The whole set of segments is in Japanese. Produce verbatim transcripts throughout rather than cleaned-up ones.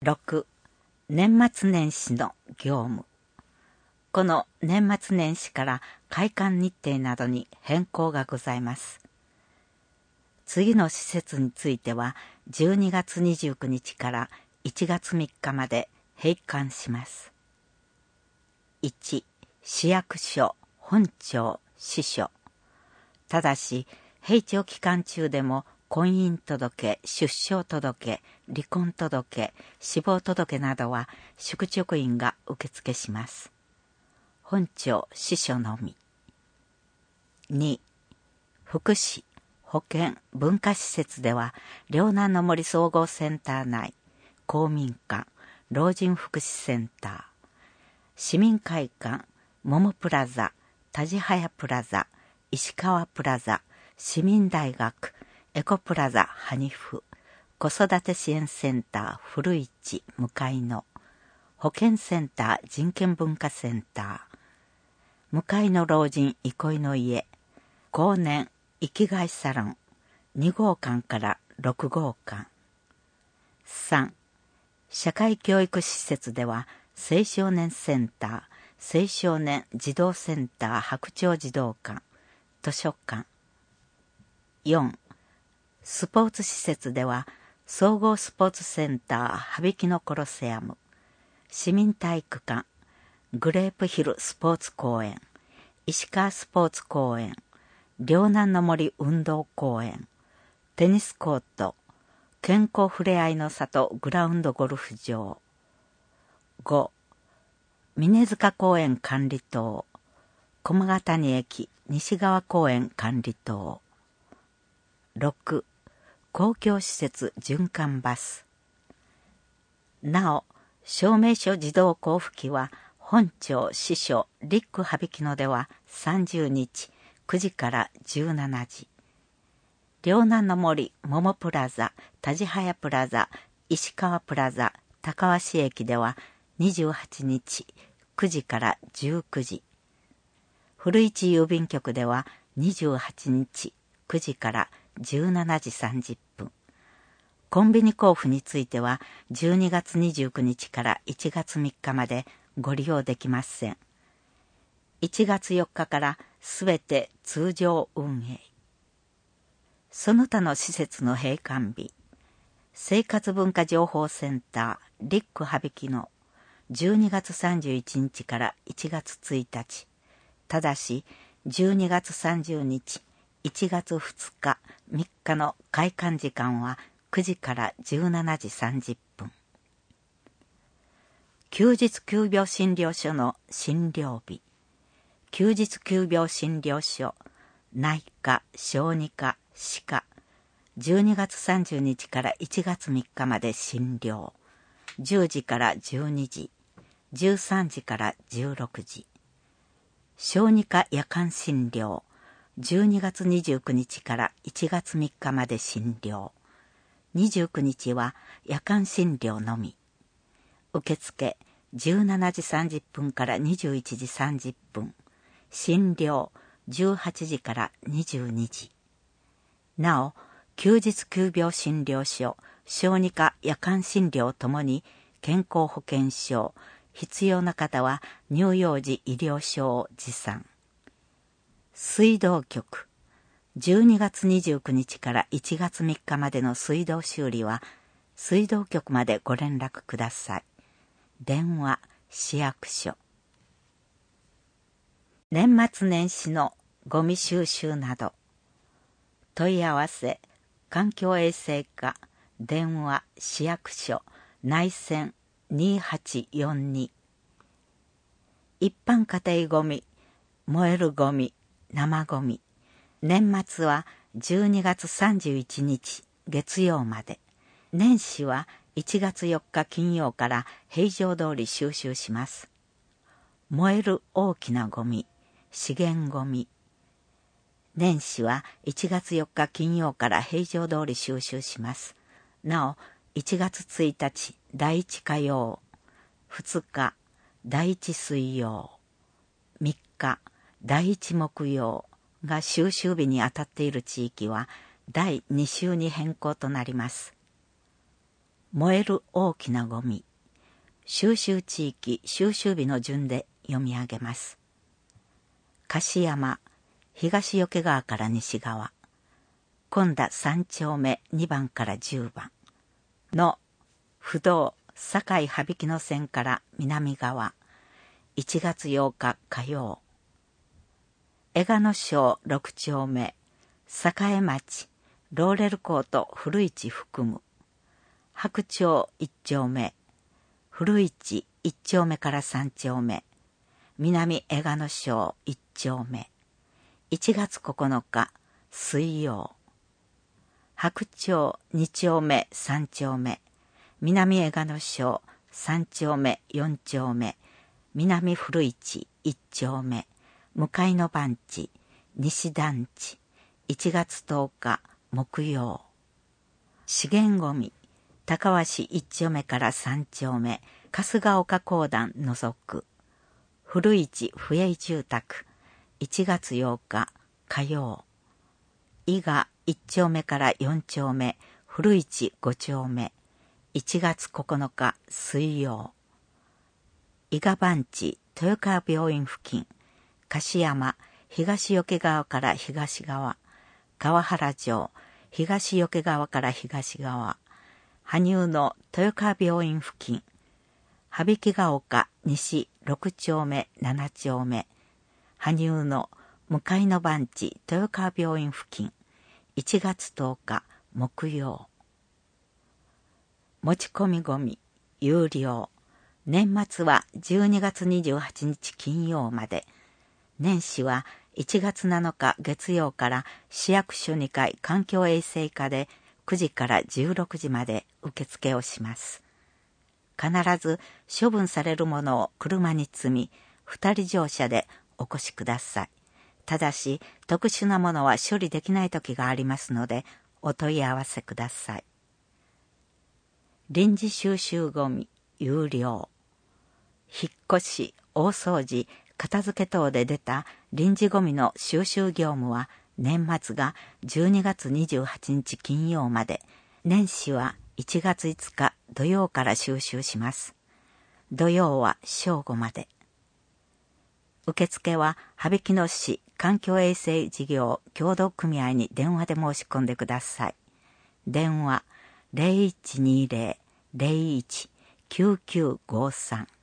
ろく、年末年始の業務。この年末年始から開館日程などに変更がございます。次の施設についてはじゅうにがつにじゅうくにちからいちがつみっかまで閉館します。いち、市役所、本庁、支所。ただし、閉庁期間中でも婚姻届、出生届、離婚届、死亡届などは宿直員が受付します。本庁、支所のみ。に、福祉、保健、文化施設では、両南の森総合センター内、公民館、老人福祉センター、市民会館、桃プラザ、田地早プラザ、石川プラザ、市民大学、エコプラザハニフ、子育て支援センター古市向かいの、保健センター人権文化センター、向かいの老人憩いの家、後年生きがいサロン、にごうかんからろくごうかん。さん、社会教育施設では青少年センター、青少年児童センター白鳥児童館、図書館。よん、スポーツ施設では総合スポーツセンター羽曳野コロセアム、市民体育館、グレープヒルスポーツ公園、石川スポーツ公園、両南の森運動公園、テニスコート、健康ふれあいの里グラウンドゴルフ場。ご、峰塚公園管理棟、駒ヶ谷駅西側公園管理棟。ろく、公共施設循環バス。なお、証明書自動交付機は本庁、支所、リック羽曳野ではさんじゅうにちくじからじゅうしちじ。両南の森、桃プラザ、田地早プラザ、石川プラザ、高鷲駅ではにじゅうはちにちくじからじゅうくじ。古市郵便局ではにじゅうはちにちくじからじゅうしちじさんじゅっぷん。コンビニ交付についてはじゅうにがつにじゅうくにちからいちがつみっかまでご利用できません。いちがつよっかからすべて通常運営。その他の施設の閉館日。生活文化情報センターリック羽曳野じゅうにがつさんじゅういちにちからいちがつついたち。ただしじゅうにがつさんじゅうにち、いちがつふつか、みっかの開館時間はくじからじゅうしちじさんじゅっぷん。休日急病診療所の診療日。休日急病診療所、内科、小児科、歯科。じゅうにがつさんじゅうにちからいちがつみっかまで診療。じゅうじからじゅうにじ、じゅうさんじからじゅうろくじ。小児科夜間診療。じゅうにがつにじゅうくにちからいちがつみっかまで診療。にじゅうくにちは夜間診療のみ。受付じゅうしちじさんじゅっぷんからにじゅういちじさんじゅっぷん。診療じゅうはちじからにじゅうにじ。なお、休日急病診療所、小児科夜間診療ともに健康保険証、必要な方は乳幼児医療証を持参。水道局。じゅうにがつにじゅうくにちからいちがつみっかまでの水道修理は、水道局までご連絡ください。電話、市役所。年末年始のゴミ収集など。問い合わせ、環境衛生課、電話、市役所、内線にはちよんに。一般家庭ゴミ、燃えるゴミ、生ゴミ。年末はじゅうにがつさんじゅういちにち月曜まで。年始はいちがつよっか金曜から平常通り収集します。燃える大きなゴミ、資源ゴミ。年始はいちがつよっか金曜から平常通り収集します。なお、いちがつついたちだいいち火曜、ふつかだいいち水曜、みっかだいいち木曜が収集日にあたっている地域はだいに週に変更となります。 燃える大きなゴミ、収集地域収集日の順で読み上げます。樫山、東余川から西側、今田三丁目にばんからじゅうばんの不動堺羽曳野線から南側、いちがつようか火曜、江賀野町ろく丁目、栄町、ローレルコート古市含む、白町いち丁目、古市いち丁目からさん丁目、南江賀野町いち丁目、いちがつここのか水曜、白町に丁目さん丁目、南江賀野町さん丁目よん丁目、南古市いち丁目、向かいの番地西団地、いちがつとおか木曜。資源ごみ、高鷲いち丁目からさん丁目、春日丘公団除く、古市府営住宅、いちがつようか火曜。伊賀いち丁目からよん丁目、古市ご丁目、いちがつここのか水曜。伊賀番地豊川病院付近、樫山東余川から東側、川原町東余川から東側、羽生の豊川病院付近、羽曳ヶ丘西ろく丁目なな丁目、羽生の向かいの番地豊川病院付近、いちがつとおか木曜。持ち込みごみ、有料。年末はじゅうにがつにじゅうはちにち金曜まで。年始はいちがつなのか月曜から市役所にかい環境衛生課でくじからじゅうろくじまで受付をします。必ず処分されるものを車に積み、二人乗車でお越しください。ただし、特殊なものは処理できない時がありますので、お問い合わせください。臨時収集ゴミ、有料。引っ越し、大掃除、片付け等で出た臨時ゴミの収集業務は、年末がじゅうにがつにじゅうはちにち金曜まで、年始はいちがついつか土曜から収集します。土曜は正午まで。受付は羽曳野市環境衛生事業協同組合に電話で申し込んでください。電話 ゼロいちにゼロ ゼロいち きゅうきゅうごさん。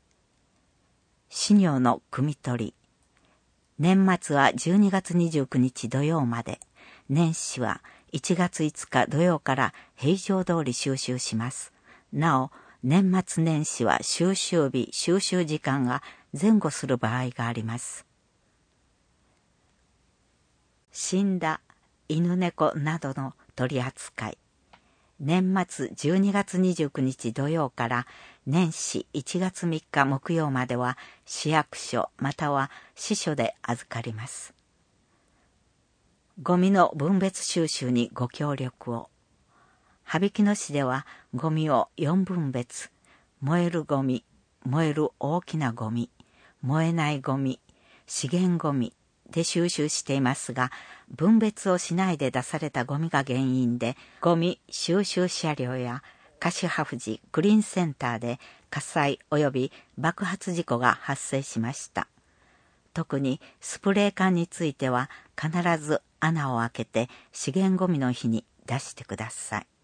飼料の汲み取り。年末はじゅうにがつにじゅうくにち土曜まで。年始はいちがついつか土曜から平常通り収集します。なお、年末年始は収集日、収集時間が前後する場合があります。死んだ犬猫などの取り扱い。年末じゅうにがつにじゅうくにち土曜から年始いちがつみっか木曜までは市役所または支所で預かります。ゴミの分別収集にご協力を。羽曳野市ではゴミをよんぶん別、燃えるゴミ、燃える大きなゴミ、燃えないゴミ、資源ゴミで収集していますが、分別をしないで出されたゴミが原因で、ゴミ収集車両や樫葉富クリーンセンターで火災及び爆発事故が発生しました。特にスプレー缶については必ず穴を開けて資源ゴミの日に出してください。